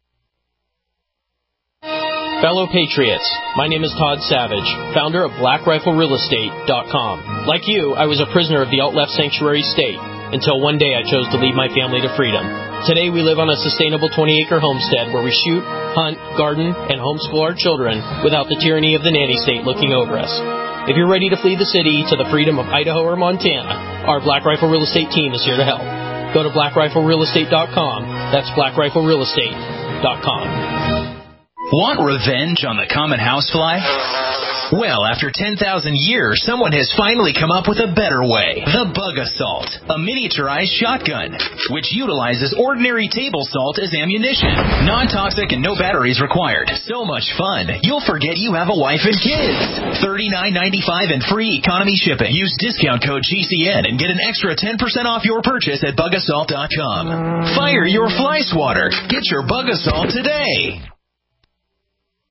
Fellow Patriots, my name is Todd Savage, founder of black rifle real estate dot com. Like you, I was a prisoner of the alt-left sanctuary state until one day I chose to lead my family to freedom. Today we live on a sustainable twenty-acre homestead where we shoot, hunt, garden, and homeschool our children without the tyranny of the nanny state looking over us. If you're ready to flee the city to the freedom of Idaho or Montana, our Black Rifle Real Estate team is here to help. Go to black rifle real estate dot com. That's black rifle real estate dot com. Want revenge on the common housefly? Well, after ten thousand years, someone has finally come up with a better way. The Bug Assault, a miniaturized shotgun, which utilizes ordinary table salt as ammunition. Non-toxic and no batteries required. So much fun, you'll forget you have a wife and kids. thirty-nine ninety-five and free economy shipping. Use discount code G C N and get an extra ten percent off your purchase at bug assault dot com. Fire your fly swatter. Get your Bug Assault today.